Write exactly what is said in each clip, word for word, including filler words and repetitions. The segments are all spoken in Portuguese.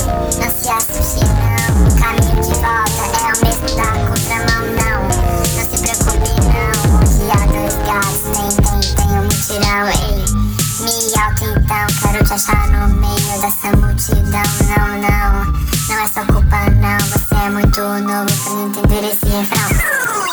não se assuste não, o caminho de volta é o mesmo da contramão não. Não se preocupe não, onde há dois gatos tem, tem, tem um mutirão. Ei, me alto então, quero te achar no meio dessa multidão. Não, não, não é sua culpa não, você é muito novo pra não entender esse refrão.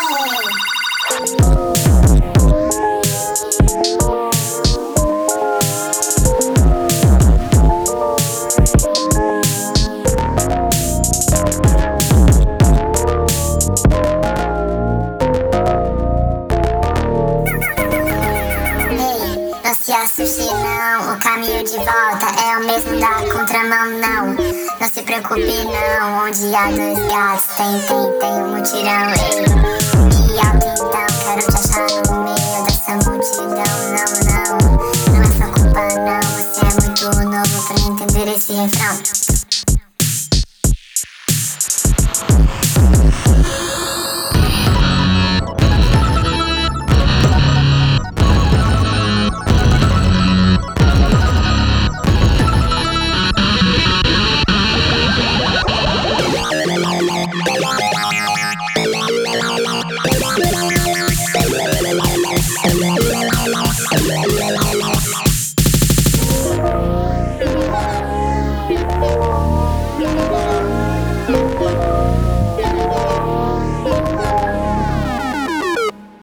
Não se assuste não, o caminho de volta é o mesmo da contramão não. Não se preocupe não, onde há dois gatos tem, tem, tem um mutirão. Ei, me alto então, quero te achar no meio dessa multidão.